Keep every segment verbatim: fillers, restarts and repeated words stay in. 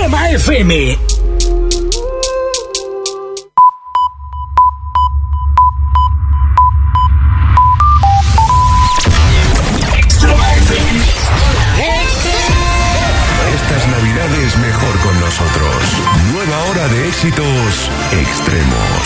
Extrema F M. Estas navidades mejor con nosotros. Nueva hora de éxitos extremos.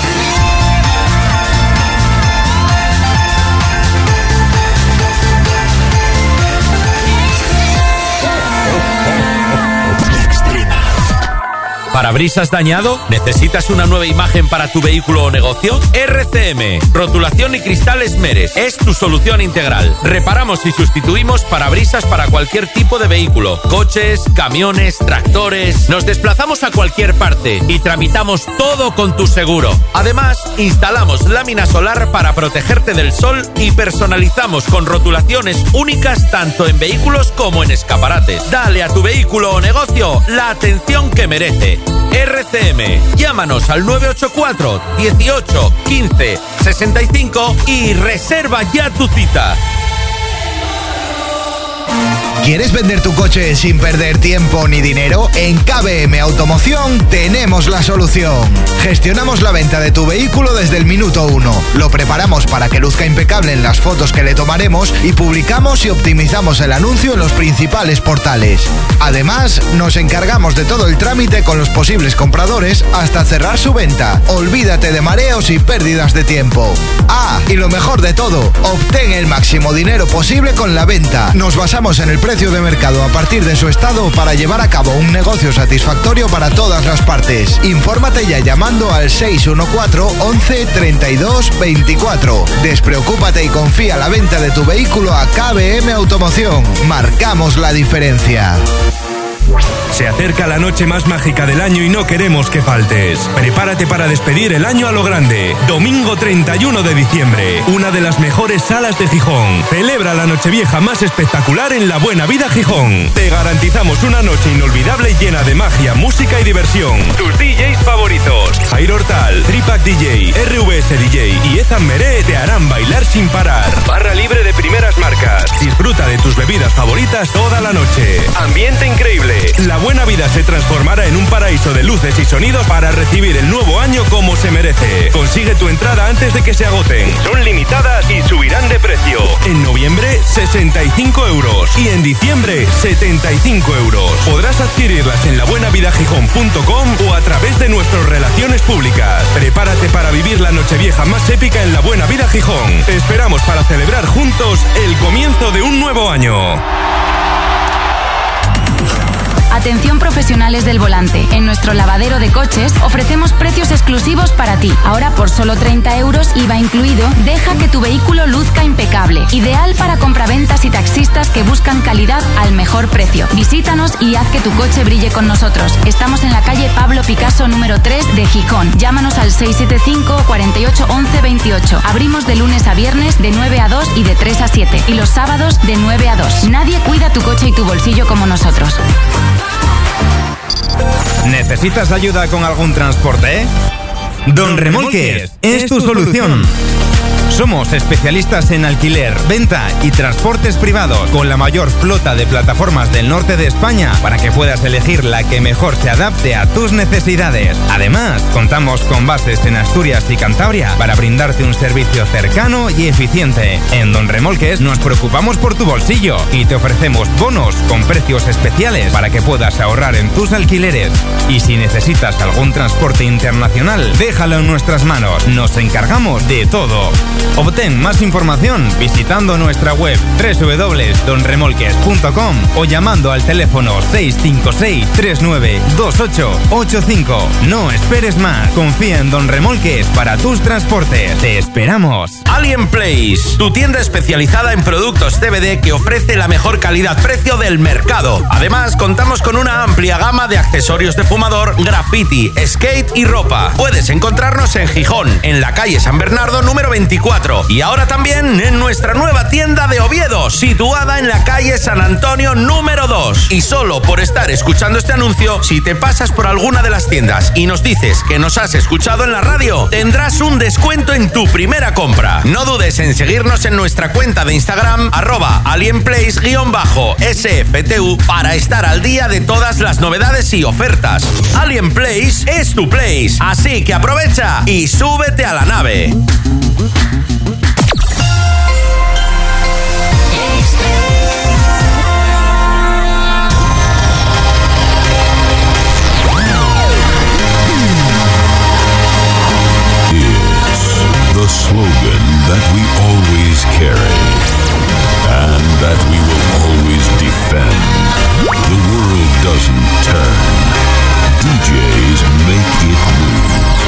¿Parabrisas dañado? ¿Necesitas una nueva imagen para tu vehículo o negocio? R C M, Rotulación y Cristales Meres, es tu solución integral. Reparamos y sustituimos parabrisas para cualquier tipo de vehículo. Coches, camiones, tractores. Nos desplazamos a cualquier parte y tramitamos todo con tu seguro. Además, instalamos lámina solar para protegerte del sol y personalizamos con rotulaciones únicas tanto en vehículos como en escaparates. Dale a tu vehículo o negocio la atención que merece. R C M, llámanos al nueve ocho cuatro, dieciocho, quince, sesenta y cinco y reserva ya tu cita. ¿Quieres vender tu coche sin perder tiempo ni dinero? En K B M Automoción tenemos la solución. Gestionamos la venta de tu vehículo desde el minuto uno. Lo preparamos para que luzca impecable en las fotos que le tomaremos y publicamos y optimizamos el anuncio en los principales portales. Además, nos encargamos de todo el trámite con los posibles compradores hasta cerrar su venta. Olvídate de mareos y pérdidas de tiempo. Ah, y lo mejor de todo, obtén el máximo dinero posible con la venta. Nos basamos en el precio de mercado a partir de su estado para llevar a cabo un negocio satisfactorio para todas las partes. Infórmate ya llamando al seis uno cuatro, once, treinta y dos, veinticuatro. Despreocúpate y confía la venta de tu vehículo a K B M Automoción. Marcamos la diferencia. Se acerca la noche más mágica del año y no queremos que faltes. Prepárate para despedir el año a lo grande. Domingo treinta y uno de diciembre, una de las mejores salas de Gijón. Celebra la Nochevieja más espectacular en La Buena Vida Gijón. Te garantizamos una noche inolvidable llena de magia, música y diversión. Tus D Js favoritos, Jairo Hortal, Tripac D J, R V S D J y Ethan Meré te harán bailar sin parar. Barra libre de primeras marcas. Disfruta de tus bebidas favoritas toda la noche. Ambiente increíble. La Buena Vida se transformará en un paraíso de luces y sonidos para recibir el nuevo año como se merece. Consigue tu entrada antes de que se agoten. Son limitadas y subirán de precio. En noviembre, sesenta y cinco euros. Y en diciembre, setenta y cinco euros. Podrás adquirirlas en la buena vida gijón punto com o a través de nuestras relaciones públicas. Prepárate para vivir la Nochevieja más épica en La Buena Vida Gijón. Te esperamos para celebrar juntos el comienzo de un nuevo año. Atención profesionales del volante. En nuestro lavadero de coches ofrecemos precios exclusivos para ti. Ahora por solo treinta euros, I V A incluido, deja que tu vehículo luzca impecable. Ideal para compraventas y taxistas que buscan calidad al mejor precio. Visítanos y haz que tu coche brille con nosotros. Estamos en la calle Pablo Picasso número tres de Gijón. Llámanos al seis siete cinco, cuarenta y ocho, once, veintiocho. Abrimos de lunes a viernes de nueve a dos y de tres a siete. Y los sábados de nueve a dos. Nadie cuida tu coche y tu bolsillo como nosotros. ¿Necesitas ayuda con algún transporte? Don Remolques es tu solución. Somos especialistas en alquiler, venta y transportes privados, con la mayor flota de plataformas del norte de España para que puedas elegir la que mejor se adapte a tus necesidades. Además, contamos con bases en Asturias y Cantabria para brindarte un servicio cercano y eficiente. En Don Remolques nos preocupamos por tu bolsillo y te ofrecemos bonos con precios especiales para que puedas ahorrar en tus alquileres. Y si necesitas algún transporte internacional, déjalo en nuestras manos. Nos encargamos de todo. Obtén más información visitando nuestra web doble u doble u doble u punto don remolques punto com o llamando al teléfono seis cinco seis, tres nueve dos ocho ocho cinco. No esperes más. Confía en Don Remolques para tus transportes. Te esperamos. Alien Place, tu tienda especializada en productos C B D que ofrece la mejor calidad-precio del mercado. Además, contamos con una amplia gama de accesorios de fumador, graffiti, skate y ropa. Puedes encontrarnos en Gijón, en la calle San Bernardo número veinticuatro. veinticuatro. Y ahora también en nuestra nueva tienda de Oviedo, situada en la calle San Antonio número dos. Y solo por estar escuchando este anuncio, si te pasas por alguna de las tiendas y nos dices que nos has escuchado en la radio, tendrás un descuento en tu primera compra. No dudes en seguirnos en nuestra cuenta de Instagram, arroba alienplace-S F T U, para estar al día de todas las novedades y ofertas. Alien Place es tu place, así que aprovecha y súbete a la nave. The slogan that we always carry and that we will always defend. The world doesn't turn. D Js make it move.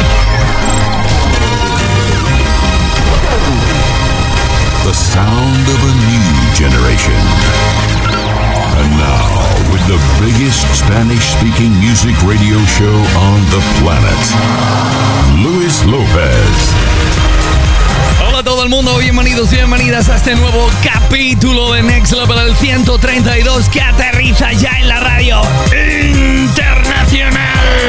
The sound of a new generation. And now, with the biggest Spanish-speaking music radio show on the planet, Luis Lopez. Hola a todo el mundo, bienvenidos y bienvenidas a este nuevo capítulo de Next Level, el ciento treinta y dos, que aterriza ya en la radio internacional.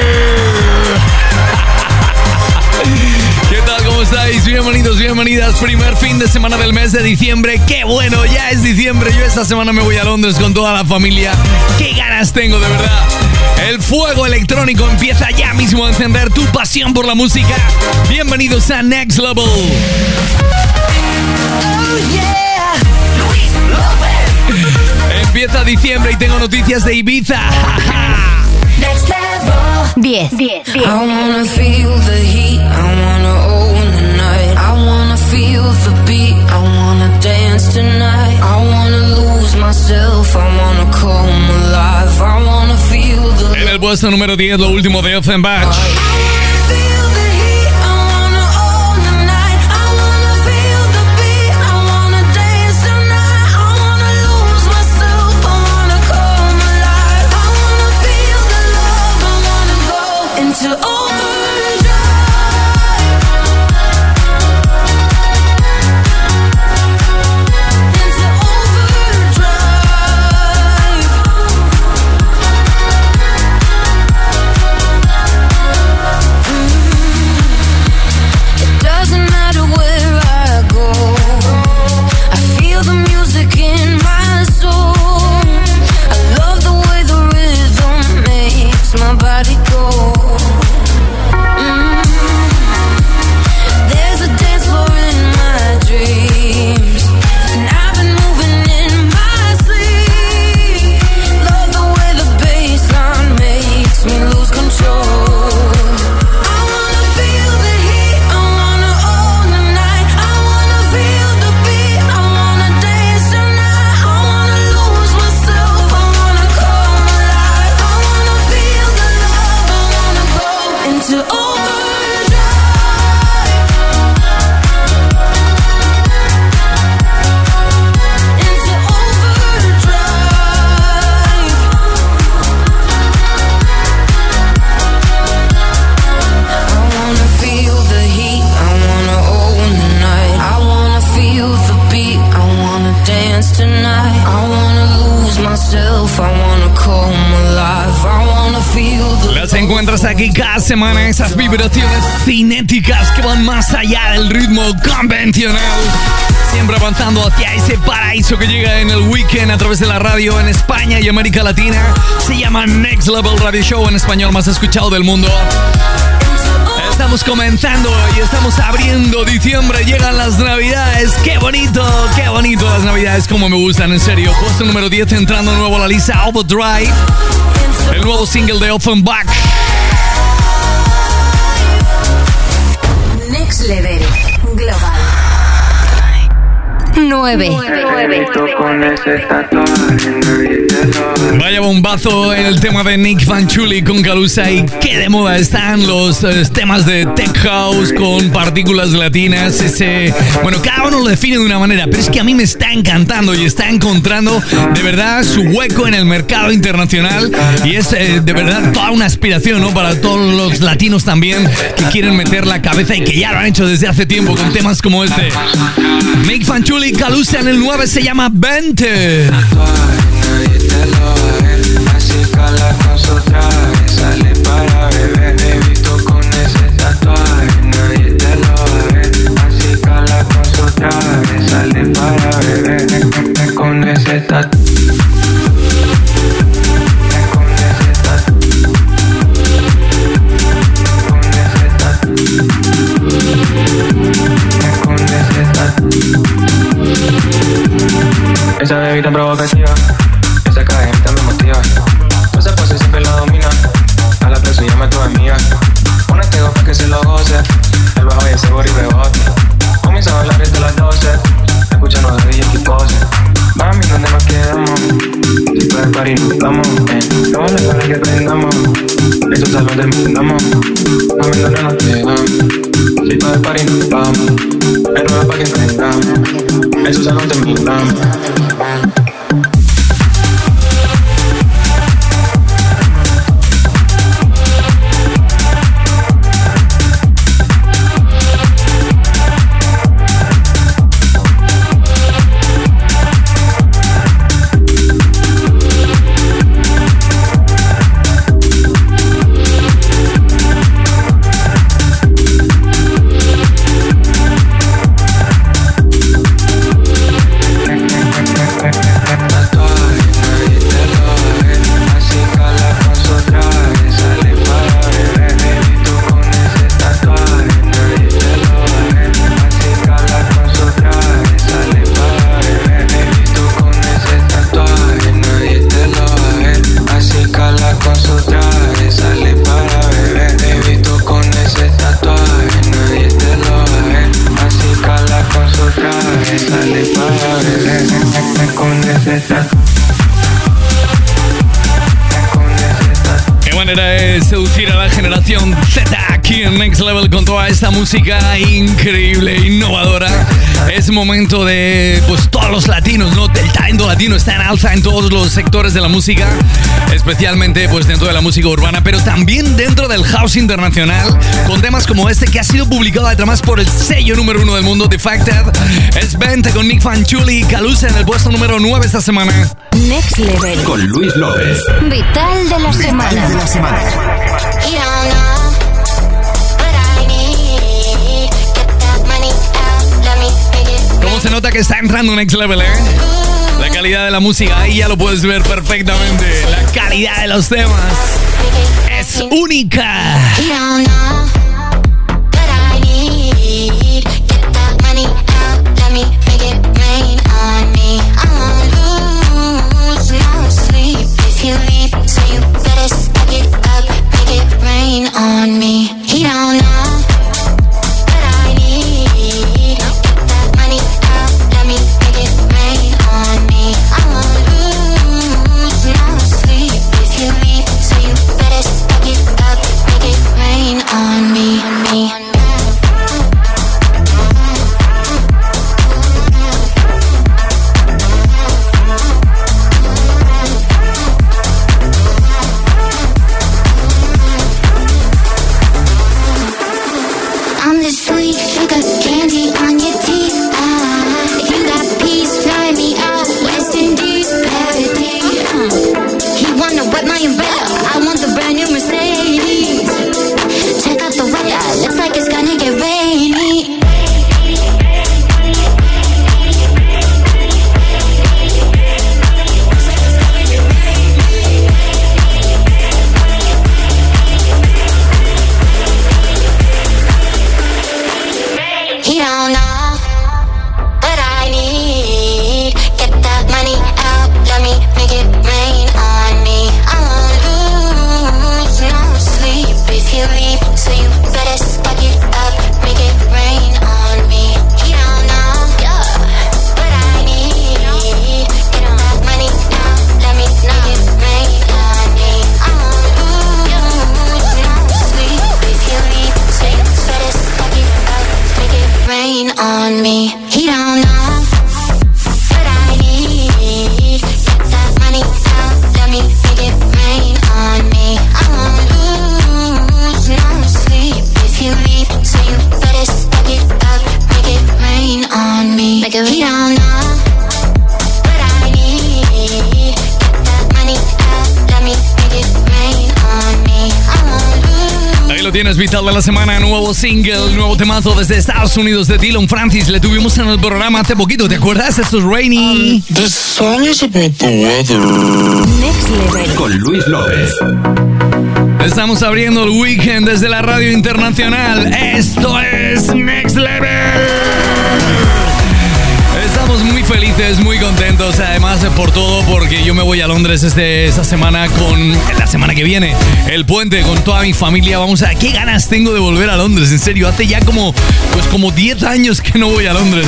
¿Qué tal? ¿Cómo estáis? Bienvenidos, bienvenidas. Primer fin de semana del mes de diciembre. ¡Qué bueno! Ya es diciembre. Yo esta semana me voy a Londres con toda la familia. ¡Qué ganas tengo, de verdad! El fuego electrónico empieza ya mismo a encender tu pasión por la música. Bienvenidos a Next Level. Oh, yeah. Luis López. Empieza diciembre y tengo noticias de Ibiza. Next Level. diez. diez. I wanna feel the heat, I wanna own the night. I wanna feel the beat, I wanna dance tonight. I wanna lose myself, I wanna come alive. I wanna feel the... En el puesto número diez, lo último de Offenbach. Encuentras aquí cada semana esas vibraciones cinéticas que van más allá del ritmo convencional, siempre avanzando hacia ese paraíso que llega en el weekend a través de la radio en España y América Latina. Se llama Next Level Radio Show, en español más escuchado del mundo. Estamos comenzando y estamos abriendo diciembre, llegan las navidades. ¡Qué bonito! ¡Qué bonito las navidades! Como me gustan, en serio. Puesto número diez, entrando nuevo a la lista, Overdrive, el nuevo single de Offenbach. Next Level Global. nueve. Con ese tatuaje en Navidad. Vaya bombazo el tema de Nick Fanciulli con Calusa. Y qué de moda están los eh, temas de Tech House con partículas latinas. Ese, bueno, cada uno lo define de una manera, pero es que a mí me está encantando y está encontrando de verdad su hueco en el mercado internacional. Y es eh, de verdad toda una aspiración, ¿no? Para todos los latinos también que quieren meter la cabeza y que ya lo han hecho desde hace tiempo con temas como este. Nick Fanciulli, Calusa en el nueve, se llama veinte. Nadie te lo va a ver, así cala con su traje, sale para beber, he visto con ese tatuaje. Nadie te lo va a ver, así cala con su traje, sale para beber, con ese tatuaje. Esa bebida provocativa, esa cajita me motiva. Esa pose siempre la domina, a la presión llama a tu amiga. Ponete go pa' que se lo goce, el bajo y ese body rebote. Comienza a bailar desde las doce, escuchando de D J y pose. Mami, ¿dónde nos quedamos? Si puedes party nos vamos, eh. No vale para que prendamos, esos salón terminamos. Mami, ¿dónde nos quedamos? Si puedes party nos vamos, el ruedo pa' que prendamos, esos salón terminamos. Qué manera de seducir a la generación Z aquí en Next Level con toda esta música increíble, innovadora. Es momento de, pues, todos los latinos, ¿no? El talento latino está en alza en todos los sectores de la música, especialmente, pues, dentro de la música urbana, pero también dentro del house internacional, con temas como este que ha sido publicado además por el sello número uno del mundo, Defected. Es veinte con Nick Fanciulli y Calusa en el puesto número nueve esta semana. Next Level con Luis López. Vital de la semana. De la semana. ¿Cómo se nota que está entrando Next Level, eh? La calidad de la música, ahí ya lo puedes ver perfectamente. La calidad de los temas es única. On me, he don't know what I need. Get that money out, let me make it rain on me. I won't lose no sleep if you leave, so you better stack it up, make it rain on me. lo tienes, vital de la semana, nuevo single, nuevo temazo desde Estados Unidos de Dylan Francis. Le tuvimos en el programa hace poquito, ¿te acuerdas? Esto es Rainy. Um, this song is about the weather. Next Level. Con Luis López. Estamos abriendo el weekend desde la radio internacional. Esto es Next Level. Estamos muy felices, muy contentos, además por todo, porque yo me voy a Londres este, esta semana con la semana que viene, el puente con toda mi familia. Vamos a, qué ganas tengo de volver a Londres, en serio, hace ya como, pues como diez años que no voy a Londres.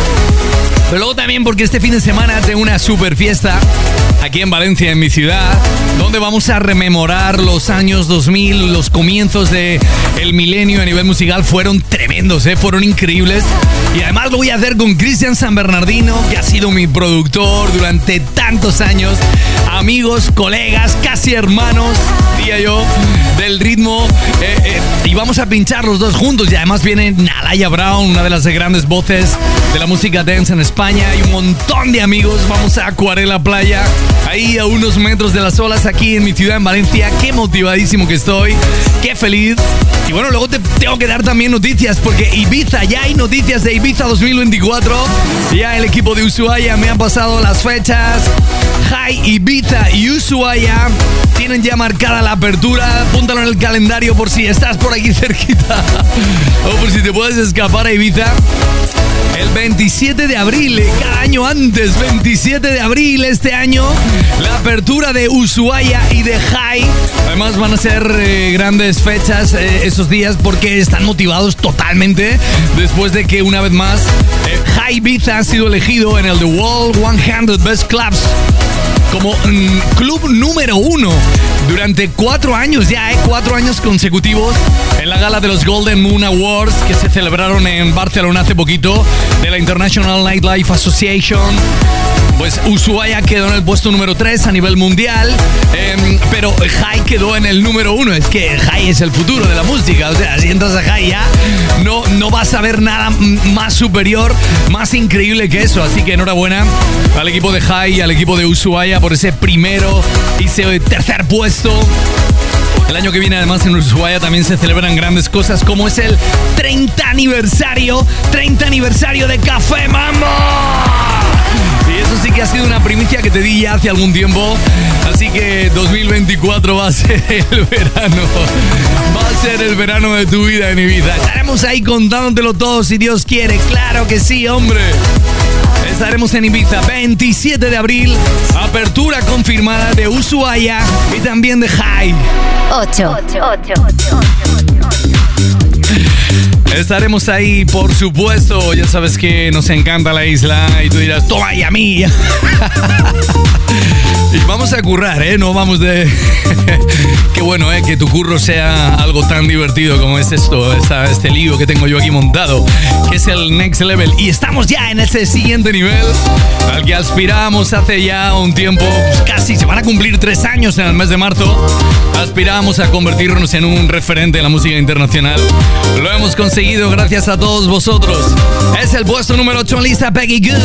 Pero luego también porque este fin de semana tengo una super fiesta aquí en Valencia, en mi ciudad, donde vamos a rememorar los años dos mil, los comienzos del milenio a nivel musical. Fueron tremendos, ¿eh? Fueron increíbles. Y además lo voy a hacer con Cristian San Bernardino, que ha sido mi productor durante tantos años. Amigos, colegas, casi hermanos, diría yo, del ritmo. Eh, eh, y vamos a pinchar los dos juntos. Y además viene Nalaya Brown, una de las grandes voces de la música dance en España. Y un montón de amigos. Vamos a Acuarela Playa, ahí a unos metros de las olas, aquí en mi ciudad, en Valencia. Qué motivadísimo que estoy, qué feliz. Y bueno, luego te tengo que dar también noticias, porque Ibiza, ya hay noticias de Ibiza dos mil veinticuatro. Ya el equipo de Ushuaia me han pasado las fechas. Jai, Ibiza y Ushuaia tienen ya marcada la apertura. Apúntalo en el calendario por si estás por aquí cerquita o por si te puedes escapar a Ibiza. El veintisiete de abril, cada año antes, veintisiete de abril este año, la apertura de Ushuaia y de Jai. Además van a ser eh, grandes fechas eh, esos días, porque están motivados totalmente después de que una vez más eh, Jai Ibiza ha sido elegido en el The World cien Best Clubs como mmm, club número uno durante cuatro años ya, ¿eh? Cuatro años consecutivos en la gala de los Golden Moon Awards que se celebraron en Barcelona hace poquito, de la International Nightlife Association. Pues Ushuaia quedó en el puesto número tres a nivel mundial, eh, pero Jai quedó en el número uno. Es que Jai es el futuro de la música. O sea, si entras a Jai ya no, no vas a ver nada más superior, más increíble que eso. Así que enhorabuena al equipo de Jai y al equipo de Ushuaia por ese primero y ese tercer puesto. El año que viene, además, en Ushuaia también se celebran grandes cosas, como es el treinta aniversario, treinta aniversario de Café Mambo. Y eso sí que ha sido una primicia que te di ya hace algún tiempo. Así que dos mil veinticuatro va a ser el verano. Va a ser el verano de tu vida en Ibiza. Estaremos ahí contándotelo todo si Dios quiere. Claro que sí, hombre. Estaremos en Ibiza veintisiete de abril. Apertura confirmada de Ushuaia y también de Jai. ocho. Estaremos ahí, por supuesto. Ya sabes que nos encanta la isla. Y tú dirás, toma y a mí. Y vamos a currar, ¿eh? No vamos de... Qué bueno, ¿eh? Que tu curro sea algo tan divertido como es esto, esta, este lío que tengo yo aquí montado, que es el Next Level. Y estamos ya en ese siguiente nivel al que aspirábamos hace ya un tiempo. Pues casi se van a cumplir tres años en el mes de marzo. Aspirábamos a convertirnos en un referente de la música internacional. Lo hemos conseguido gracias a todos vosotros. Es el puesto número ocho en lista, Peggy Gou.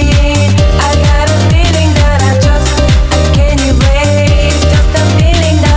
Feeling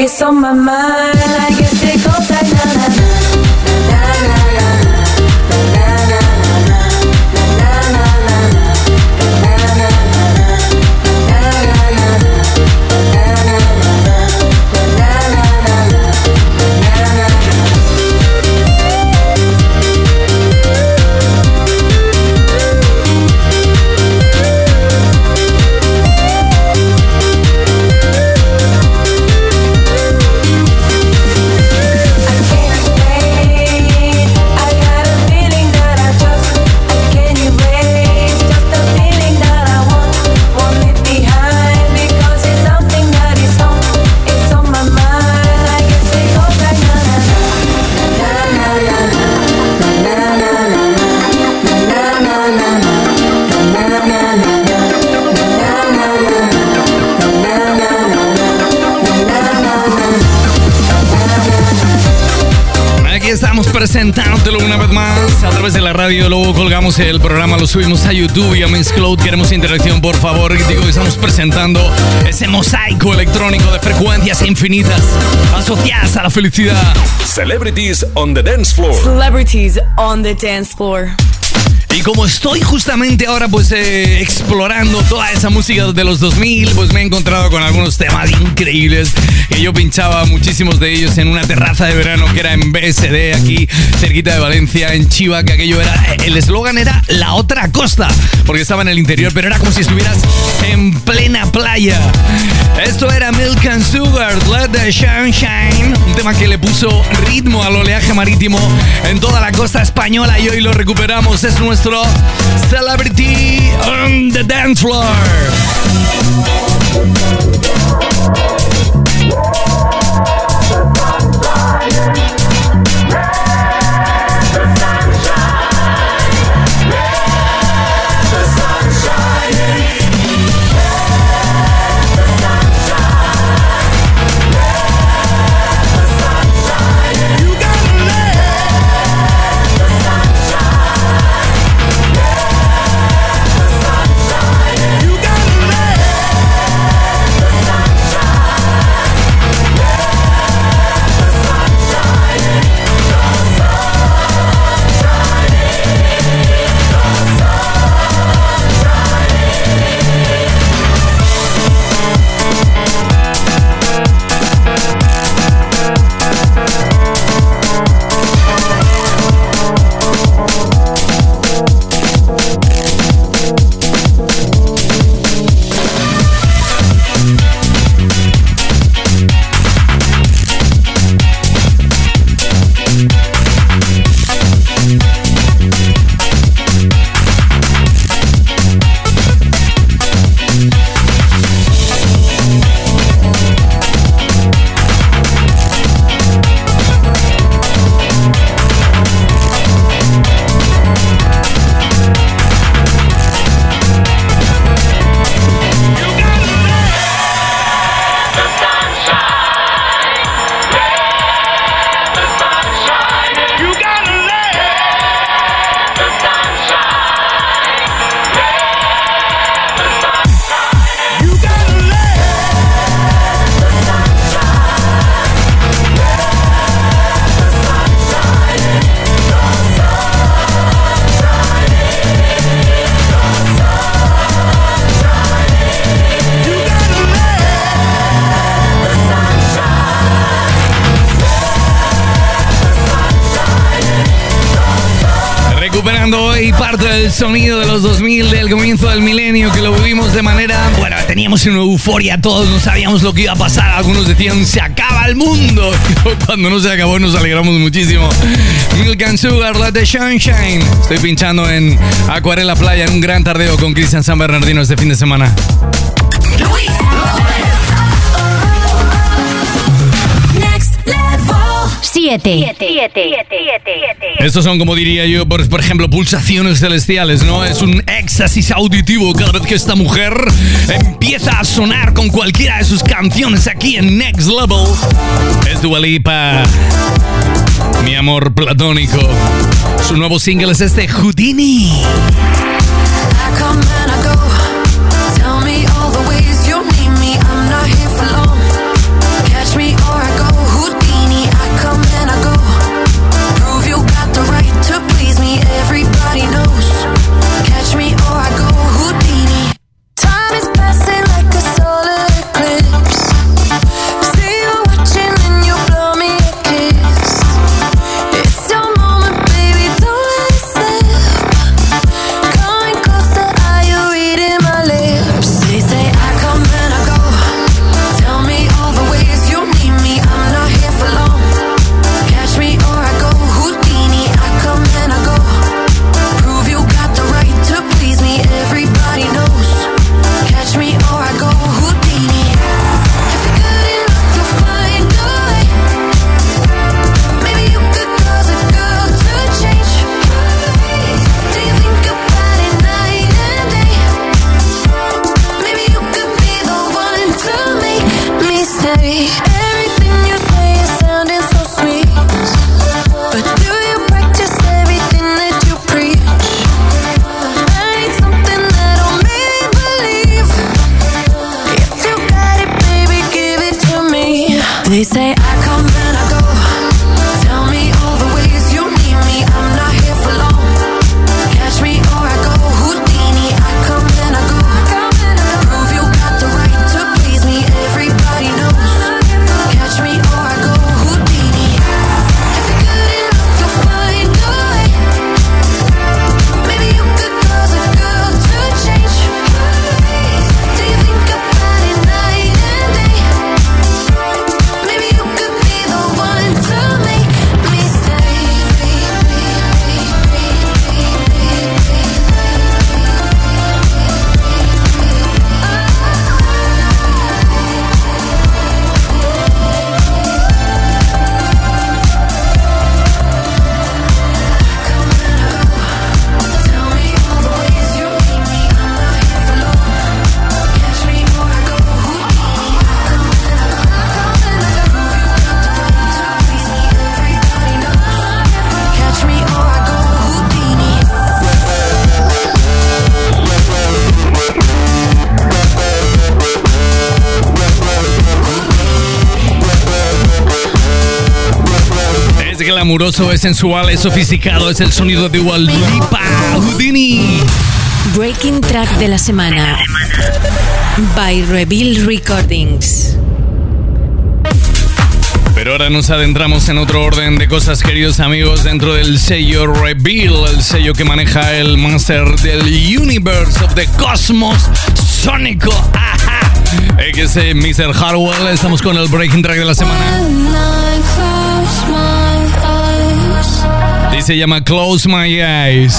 It's on my mind. I guess it goes like na na na na na na na na Estamos presentándolo una vez más a través de la radio. Luego colgamos el programa, lo subimos a YouTube y a Mixcloud. Queremos interacción, por favor. Digo que estamos presentando ese mosaico electrónico de frecuencias infinitas asociadas a la felicidad. Celebrities on the dance floor. Celebrities on the dance floor. Y como estoy justamente ahora pues eh, explorando toda esa música de los dos mil, pues me he encontrado con algunos temas increíbles que yo pinchaba muchísimos de ellos en una terraza de verano que era en B S D, aquí cerquita de Valencia, en Chiva, que aquello era, el eslogan era la otra costa, porque estaba en el interior, pero era como si estuvieras en plena playa. Esto era Milk and Sugar, Let the Sunshine, un tema que le puso ritmo al oleaje marítimo en toda la costa española y hoy lo recuperamos. Es nuestro Celebrity on the Dance Floor. Hoy parte del sonido de los dos mil, del comienzo del milenio, que lo vivimos de manera... Bueno, teníamos una euforia, todos no sabíamos lo que iba a pasar. Algunos decían, se acaba el mundo. Cuando no se acabó nos alegramos muchísimo. Milk and Sugar, Let the Sunshine. Estoy pinchando en Acuarela Playa en un gran tardeo con Cristian San Bernardino este fin de semana. Siete. Estos son, como diría yo, por, por ejemplo, pulsaciones celestiales, ¿no? Es un éxtasis auditivo cada vez que esta mujer empieza a sonar con cualquiera de sus canciones aquí en Next Level. Es Dua Lipa, Mi Amor Platónico. Su nuevo single es este, Houdini. Tell me all the ways you need me. I'm not here for long. Catch me or baby. Everything you say is sounding so sweet, but do you practice everything that you preach? I need something that'll make me believe. If you got it, baby, give it to me. They say I come and I go. Tell me all the ways you need me. I'm not here for long. Catch me or I go Houdini. I come and I go. Prove you got the right to please me. Everybody knows. Catch me or I go Houdini. If you're good enough, you'll find a way. Maybe you could cause a girl to change. Do you think about it night and day? Maybe you could be the one to make me stay. Catch me or I go Houdini. Es glamuroso, es sensual, es sofisticado, es el sonido de Dua Lipa. Houdini. Breaking Track de la semana by Reveal Recordings. Pero ahora nos adentramos en otro orden de cosas, queridos amigos, dentro del sello Reveal, el sello que maneja el máster del Universe of the Cosmos Sónico. ¡Ajá! X es mister Hardwell. Estamos con el Breaking Track de la semana. Y se llama Close My Eyes.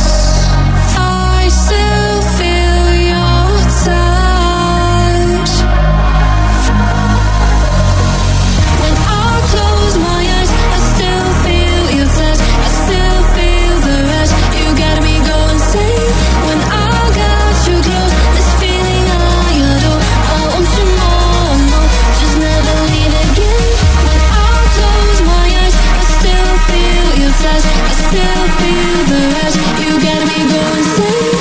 I still feel your touch. When I close my eyes, I still feel your touch. I still feel the rush. You got me going insane. When I got you close, this feeling I adore. I want you more, more. Just never leave again. When I close my eyes, I still feel your touch. I still feel the rush. You got me going insane.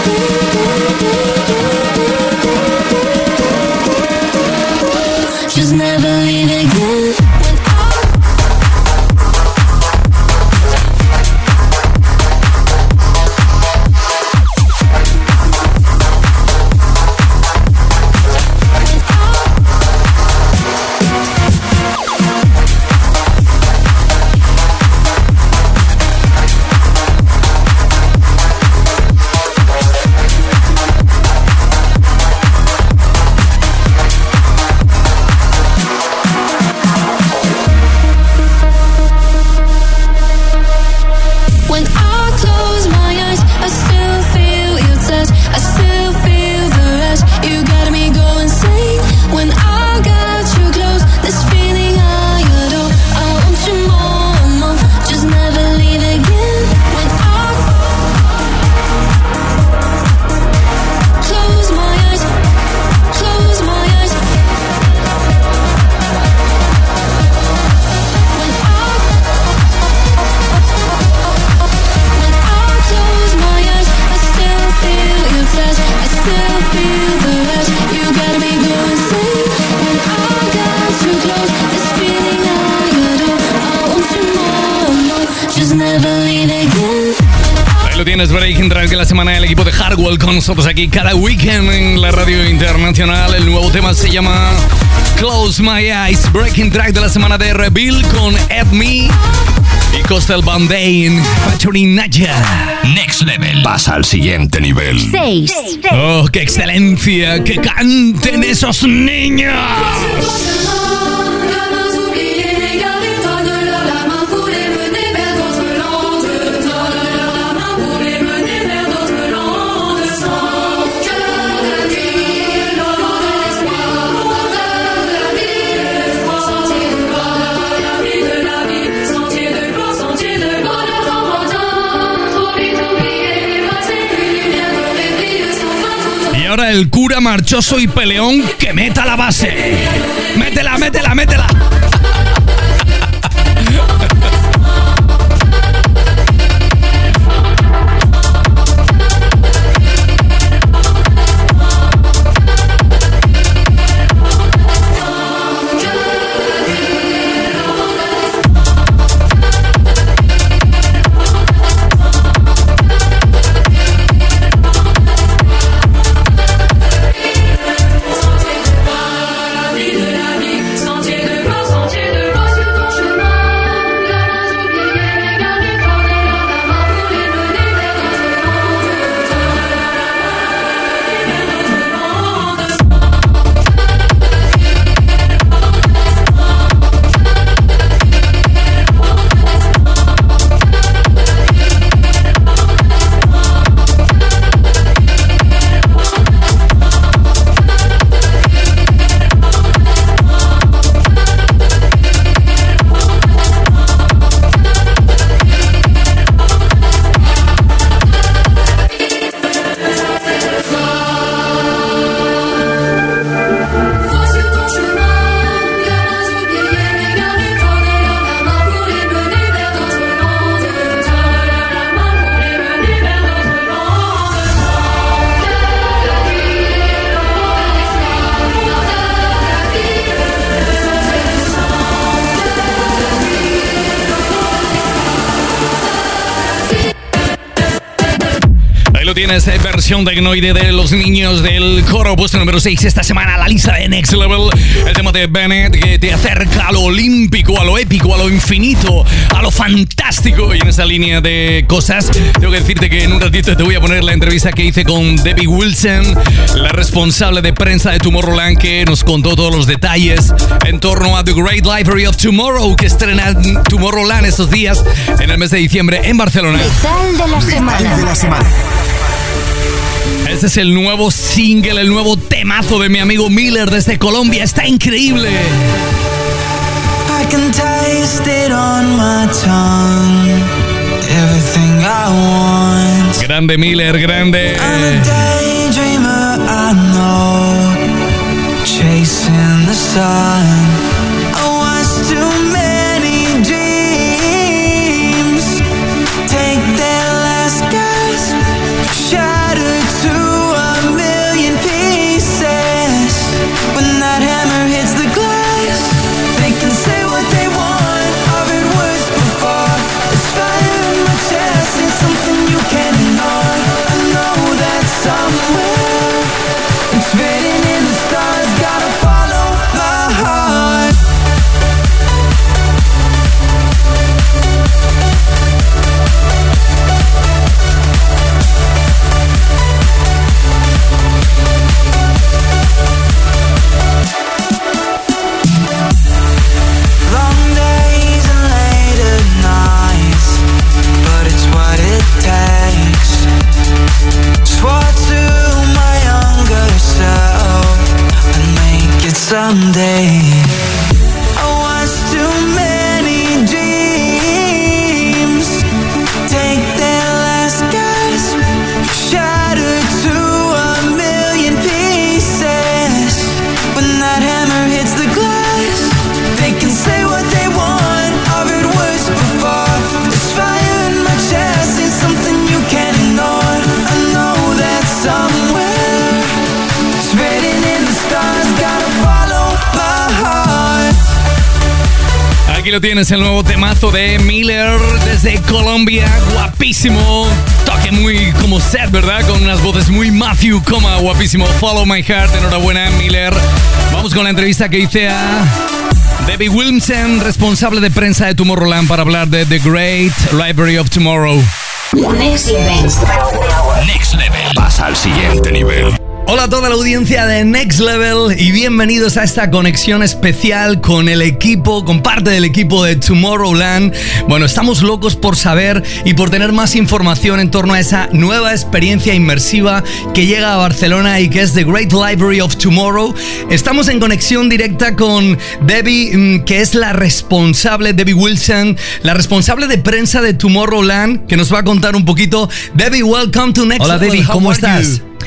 Just never leave again. When I close my eyes, I still feel your touch. I still feel the rush. You got me going insane. When I got you close, this feeling I adore. I want you more, more. Just never leave again. When I close my eyes, close my eyes. When I When I close my eyes, I still feel your touch. I still feel the rush. You got me going insane. When I got you close, this feeling I adore. I want you more, more. Just never leave again. Ahí lo tienes, Breaking Track de la semana. El equipo de Hardwell con nosotros aquí cada weekend en la radio internacional. El nuevo tema se llama Close My Eyes. Breaking Track de la semana de Reveal con Ed Me y Coastal Bandane featuring Naya. Next Level. Pasa al siguiente nivel. seis. ¡Oh, qué excelencia! ¡Que canten esos niños! el cura marchoso y peleón que meta la base. Métela, métela, métela. Tienes eh, versión tecnoide de los niños del coro, puesto número seis esta semana, la lista de Next Level. El tema de Bennett que te acerca a lo olímpico, a lo épico, a lo infinito, a lo fantástico. Y en esa línea de cosas, tengo que decirte que en un ratito te voy a poner la entrevista que hice con Debbie Wilson, la responsable de prensa de Tomorrowland, que nos contó todos los detalles en torno a The Great Library of Tomorrow, que estrena Tomorrowland estos días en el mes de diciembre en Barcelona. Vital de la semana. de la semana. Este es el nuevo single, el nuevo temazo de mi amigo Miller desde Colombia. Está increíble. I can taste it on my tongue. Everything I want. Grande Miller, grande. I'm a daydreamer, I know. Chasing the sun. I watched too many dreams take their last gasp, shattered to a million pieces. When that hammer hits the glass, they can say what they want. I've heard words before. There's fire in my chest, ain't something you can ignore. I know that somewhere it's written in the stars. Gotta follow my heart. Long days and later nights, but it's what it takes. Swore to my younger self I'd make it someday. I watched too many dreams take their last gasp, shattered to a million pieces. When that hammer hits the glass, they can say what they want. I've heard words before. There's fire in my chest, ain't something you can ignore. I know that somewhere it's written in the stars. Gotta follow my heart. Aquí lo tienes, el nuevo temazo de Miller desde Colombia. Guapísimo. Toque muy como set, ¿verdad? Con unas voces muy Matthew Coma. Guapísimo. Follow my heart. Enhorabuena, Miller. Vamos con la entrevista que hice a Debbie Wilson, responsable de prensa de Tomorrowland, para hablar de The Great Library of Tomorrow. Next Level. Next Level. Pasa al siguiente nivel. Hola a toda la audiencia de Next Level y bienvenidos a esta conexión especial con el equipo, con parte del equipo de Tomorrowland. Bueno, estamos locos por saber y por tener más información en torno a esa nueva experiencia inmersiva que llega a Barcelona y que es The Great Library of Tomorrow. Estamos en conexión directa con Debbie, que es la responsable, Debbie Wilson, la responsable de prensa de Tomorrowland, que nos va a contar un poquito. Debbie, welcome to Next Hola, Level. Debbie, How ¿cómo are estás? you?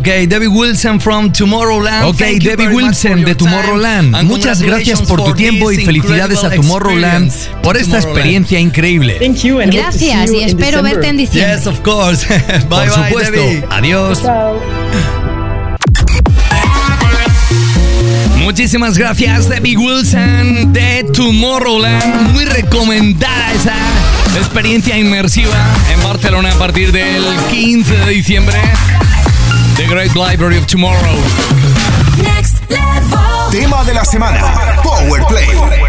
Ok, Debbie Wilson from Tomorrowland. Ok, Debbie Wilson de Tomorrowland. Muchas gracias por tu tiempo y felicidades a Tomorrowland por esta experiencia increíble. Thank you and Gracias y espero verte en diciembre. Yes, of course. Bye, Por bye, supuesto. Debbie. Adiós. Muchísimas gracias, Debbie Wilson de Tomorrowland. Muy recomendada esa experiencia inmersiva en Barcelona a partir del quince de diciembre. The Great Library of Tomorrow. Next level. Tema de la semana. Power Play.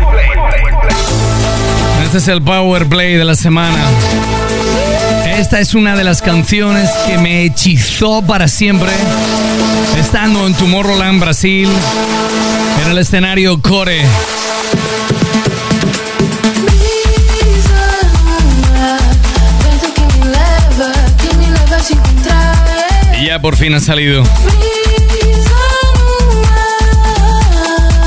Este es el Power Play de la semana. Esta es una de las canciones que me hechizó para siempre. Estando en Tomorrowland, Brasil, en el escenario Core. Y ya por fin ha salido.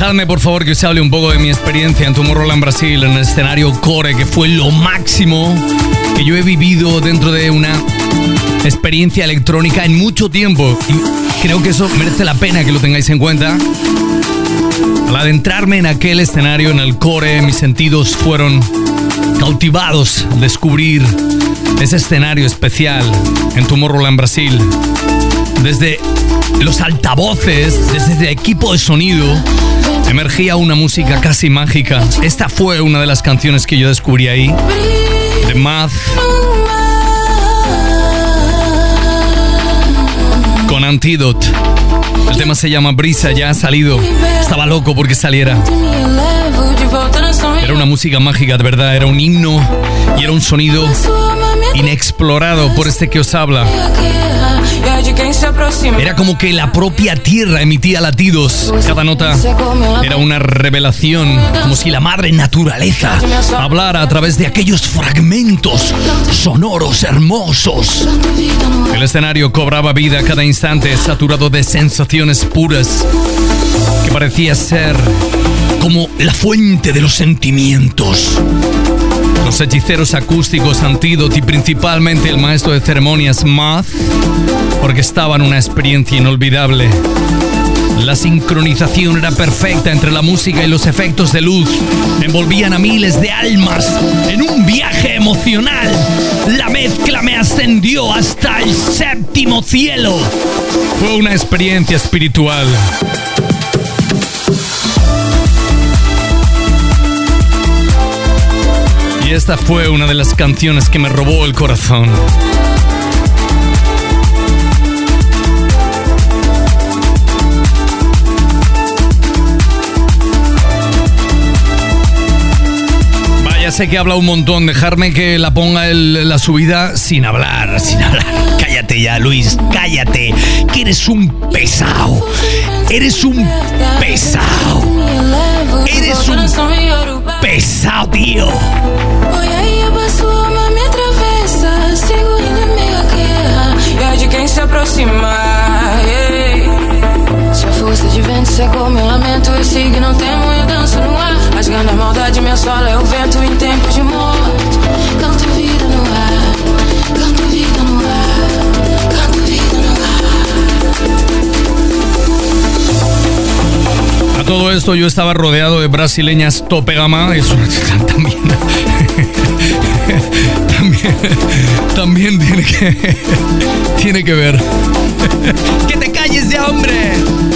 Dejadme por favor que os hable un poco de mi experiencia en Tomorrowland Brasil, en el escenario Core, que fue lo máximo que yo he vivido dentro de una experiencia electrónica en mucho tiempo. Y creo que eso merece la pena que lo tengáis en cuenta. Al adentrarme en aquel escenario, en el Core, mis sentidos fueron cautivados al descubrir ese escenario especial en Tomorrowland Brasil. Desde los altavoces, desde el equipo de sonido, emergía una música casi mágica. Esta fue una de las canciones que yo descubrí ahí, The Math, con Antidote. El tema se llama Brisa, ya ha salido. Estaba loco porque saliera. Era una música mágica, de verdad. Era un himno y era un sonido inexplorado por este que os habla. Era como que la propia tierra emitía latidos. Cada nota era una revelación, como si la madre naturaleza hablara a través de aquellos fragmentos sonoros hermosos. El escenario cobraba vida a cada instante, saturado de sensaciones puras, que parecía ser como la fuente de los sentimientos. Los hechiceros acústicos Antidote y principalmente el maestro de ceremonias Math orquestaban una experiencia inolvidable. La sincronización era perfecta entre la música y los efectos de luz. Envolvían a miles de almas en un viaje emocional. La mezcla me ascendió hasta el séptimo cielo. Fue una experiencia espiritual. Y esta fue una de las canciones que me robó el corazón. Vaya, sé que habla un montón. Dejarme que la ponga el, la subida sin hablar, sin hablar. Cállate ya, Luis, cállate. Que eres un pesado. Eres un pesado. Eres un pesado, tío. Oi, aí passou, mas me atravessa. Segura inimiga que erra e é de quem se aproximar. Yeah. Se a força de vento secou meu lamento, eu sigo e não temo, eu danço no ar. Rasgando a maldade, me assola é o vento em tempos de morte. Canto vida no ar, canto vida no ar, canto vida no ar. A todo esto yo estaba rodeado de brasileñas tope gama. Eso también también también tiene que tiene que ver. ¡Que te calles ya, hombre!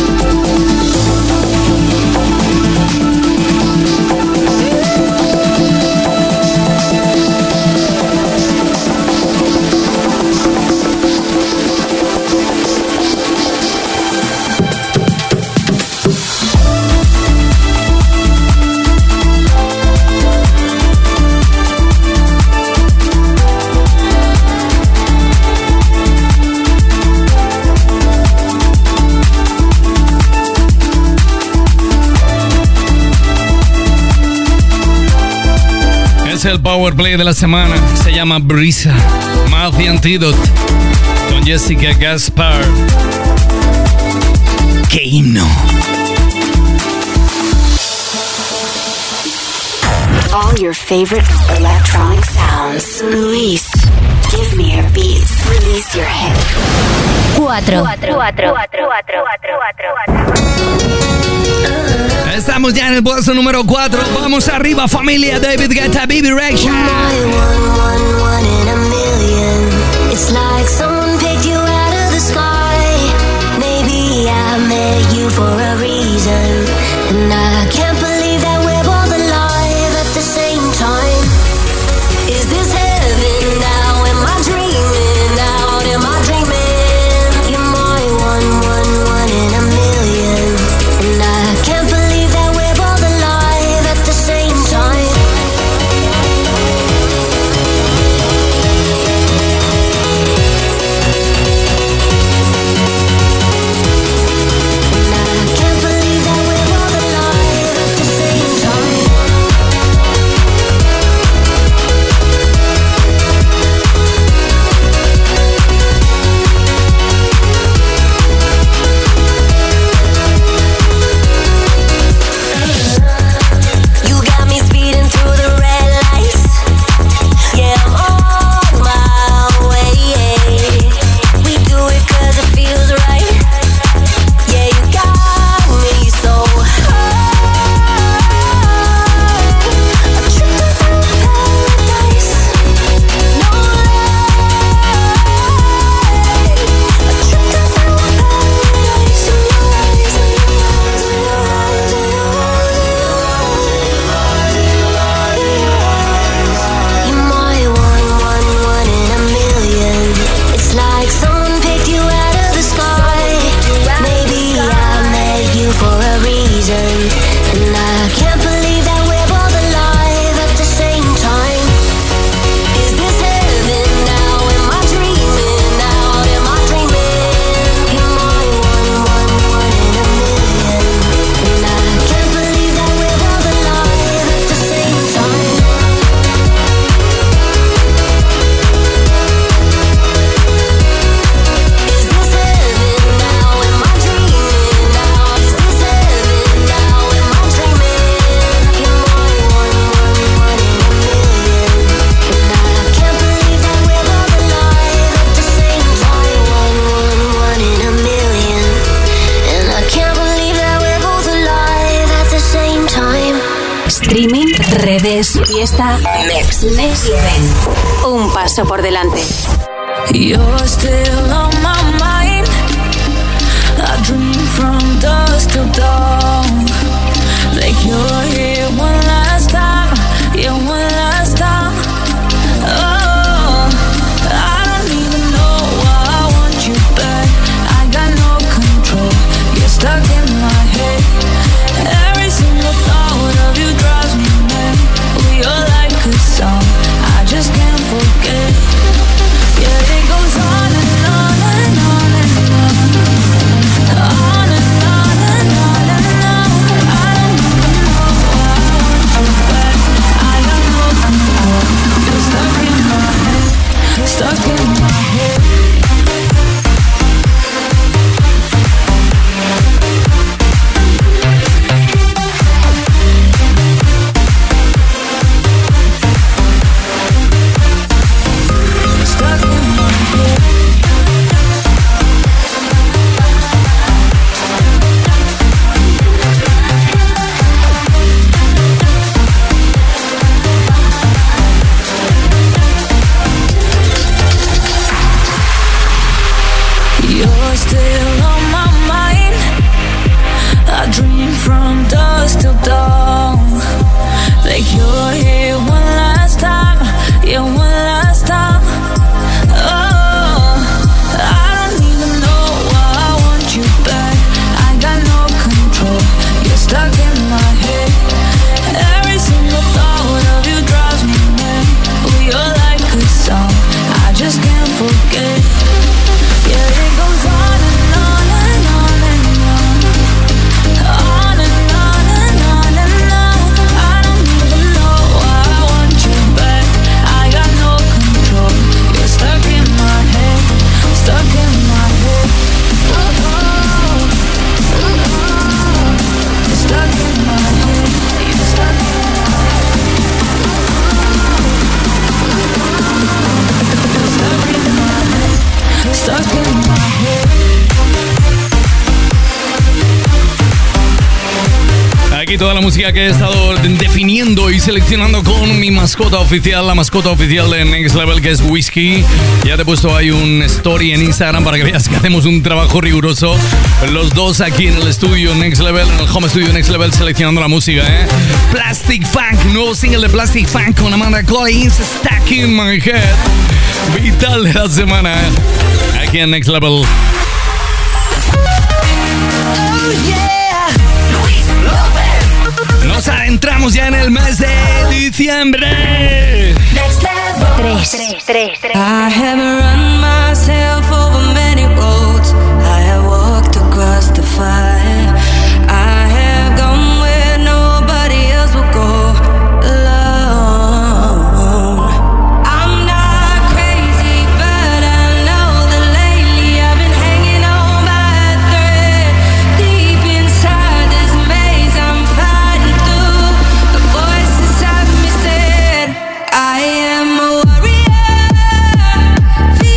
El Power Play de la semana se llama Brisa, Math y Antidote con Jessica Gaspar. ¡Qué himno! All your favorite electronic sounds. Luis, give me your beats. Release your head. Cuatro. Cuatro. Cuatro. Cuatro. Cuatro. Estamos ya en el puesto número cuatro. Vamos arriba, familia. David Guetta, Baby Rexha. It's like someone picked you out of the sky. Maybe I met you for a reason, and I can't believe that we're both alive at the same time. Is this heaven now? Am I dreaming out? Am I dreaming? You're my one, one, one in a million, and I can't believe that we're both alive at the same time. es fiesta Next, Next Level. Un paso por delante. You're still on my mind. I dream from dusk till dawn. Like you're here one last time. Yeah, one last time. Oh, I don't even know why I want you back. I got no control. You're stuck in my head. Every single thought of you drives me mad. We are like a song I just can't forget. Yeah, it goes on and on and on and on. On and on and on and on. I don't even know why I want you back. I got no control. You're stuck in my head. Stuck in my head. You're still on my mind. I dream from dusk till dawn. Like you're here one last time. Yeah, one last time. Oh, I don't even know why I want you back. I got no control. You're stuck in my head. Every single thought of you drives me mad. We are like a song I just can't forget. Yeah, it goes on and on and on and on. On and on and on and on. I don't even know why I want you back. I got no control. You're stuck in my head. Stuck in my head. Oh, oh, oh, oh. You're stuck in my head. You're stuck in my head. You're stuck in my head. Stuck in my head. Aquí toda la música que he estado definiendo y seleccionando con mi mascota oficial, la mascota oficial de Next Level, que es Whiskey. Ya te he puesto ahí un story en Instagram para que veas que hacemos un trabajo riguroso. Los dos aquí en el estudio Next Level, en el home studio Next Level, seleccionando la música, ¿eh? Plastic Funk, nuevo single de Plastic Funk con Amanda Collins, Stuck in My Head. Vital de la semana, ¿eh? Aquí en Next Level. Nos adentramos ya en el mes de diciembre. Tres, tres, tres, tres. I have run myself over many roads. I have walked across the fire. I have gone where nobody else will go alone. I'm not crazy, but I know that lately I've been hanging on by a thread. Deep inside this maze I'm fighting through, a voice inside me said I am a warrior.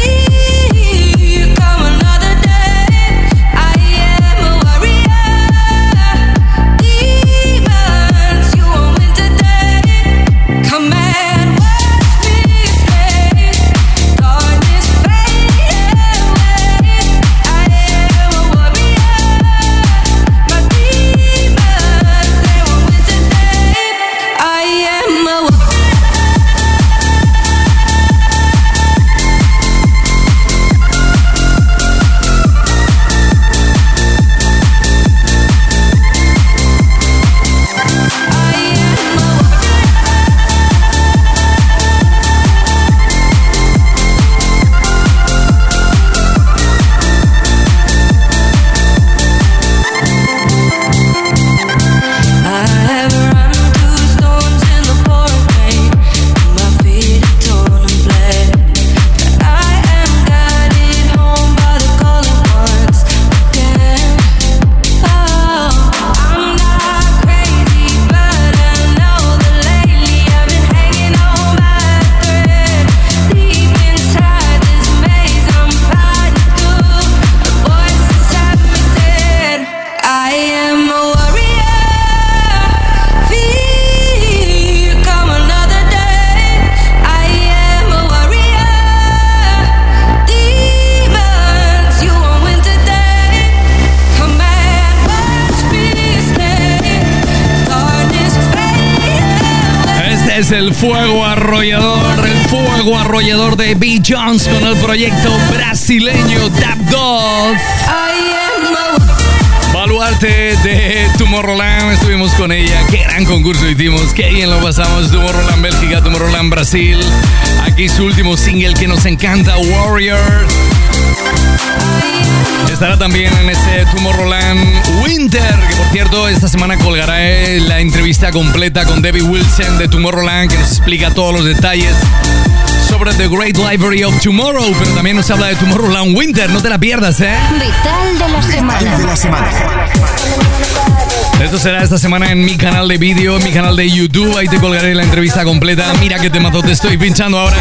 es el fuego arrollador, el fuego arrollador de B. Jones con el proyecto brasileño Dap God. Baluarte de Tomorrowland, estuvimos con ella, qué gran concurso hicimos, qué bien lo pasamos. Tomorrowland Bélgica, Tomorrowland Brasil. Aquí su último single que nos encanta, Warrior. Estará también en ese Tomorrowland Winter, que por cierto esta semana colgará la entrevista completa con Debbie Wilson de Tomorrowland, que nos explica todos los detalles sobre The Great Library of Tomorrow, pero también nos habla de Tomorrowland Winter, no te la pierdas, ¿eh? Vital de la semana. Vital de la semana. Esto será esta semana en mi canal de vídeo, en mi canal de YouTube, ahí te colgaré la entrevista completa. Mira qué temazo te estoy pinchando ahora,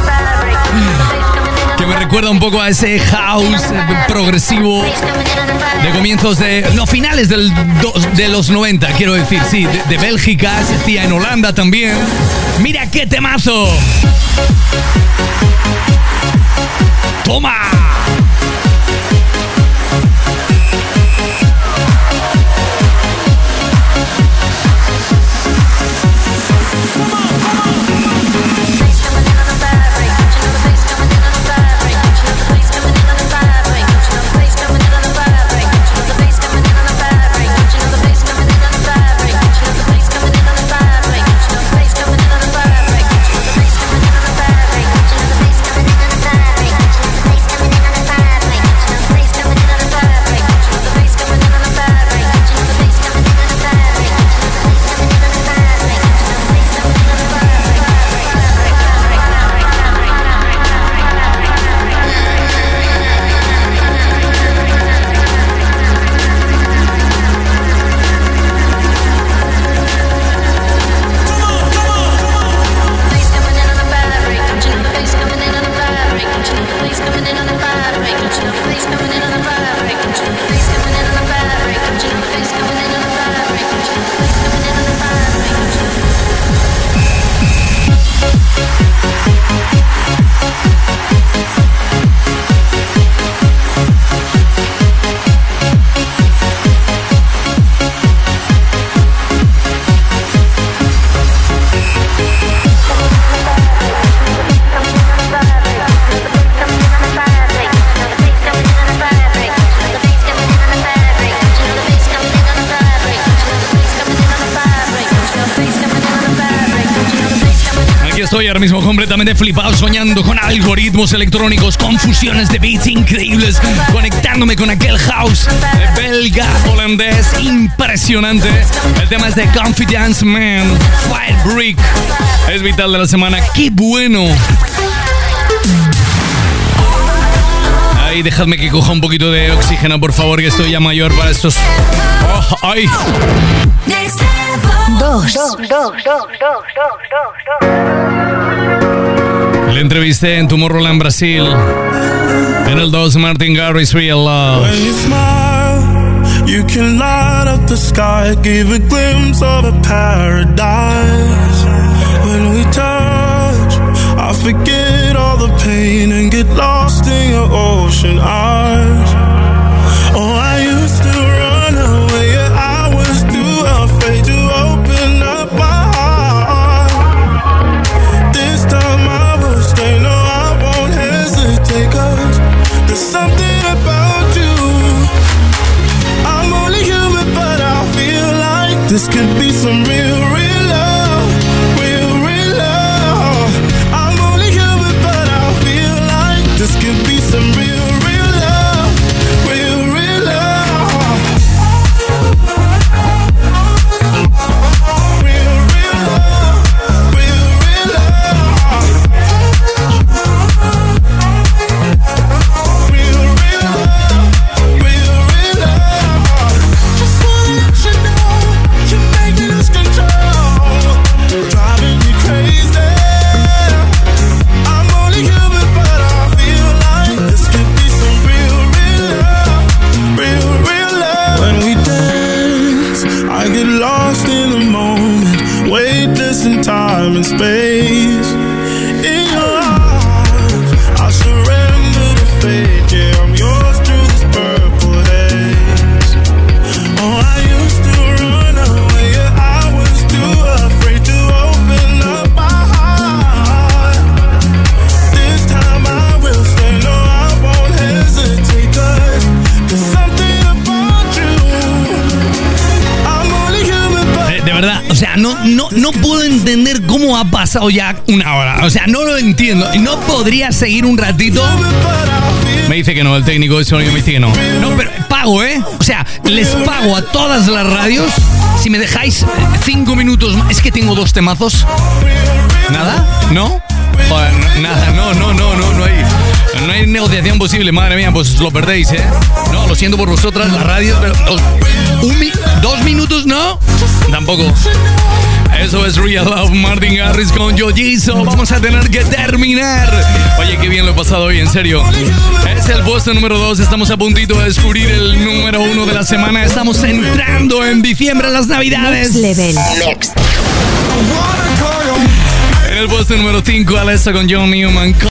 que me recuerda un poco a ese house progresivo de comienzos de... No, finales del do, de los noventa, quiero decir, sí, de, de Bélgica, se hacía en Holanda también. ¡Mira qué temazo! ¡Toma! Estoy ahora mismo completamente flipado, soñando con algoritmos electrónicos, con fusiones de beats increíbles, conectándome con aquel house belga, holandés, impresionante. El tema es de Confidence Man, Fire Brick. Es vital de la semana, ¡qué bueno! Ay, dejadme que coja un poquito de oxígeno, por favor, que estoy ya mayor para estos... Oh, ¡ay! Dos. Dos, dos, dos, dos, dos, dos. Le entrevisté en Tomorrowland Brasil. En el dos, Martin Garrix, Real Love. When you smile, you can light up the sky, give a glimpse of a paradise. When we touch, I forget all the pain and get lost in your ocean eyes. Oh, I used to run away, yeah, I was too afraid to open up my heart. This time I will stay, no, I won't hesitate, 'cause there's something about you. I'm only human, but I feel like this could be some real, real love, real, real love. I'm only human, but I feel like this could be some real, real love, real, real love. Real, real love, real, real love. Real, real love, real, real love. Just wanna let you know, you're making us sea, no, no, no puedo entender cómo ha pasado ya una hora. O sea, no lo entiendo. ¿No podría seguir un ratito? Me dice que no, el técnico de sonido me dice que no. No, pero pago, ¿eh? O sea, les pago a todas las radios si me dejáis cinco minutos más. Es que tengo dos temazos. ¿Nada? ¿No? Joder, no, nada, no, no, no, no, no hay, no hay negociación posible, madre mía, pues lo perdéis, ¿eh? No, lo siento por vosotras, la radio, pero dos, un, dos minutos, ¿no? Tampoco. Eso es Real Love, Martin Garrix con Yojizo. Vamos a tener que terminar. Oye, qué bien lo he pasado hoy, en serio. Es el puesto número dos. Estamos a puntito de descubrir el número uno de la semana. Estamos entrando en diciembre, las navidades. Next level. Next. En el puesto número cinco, Alessa con John Newman.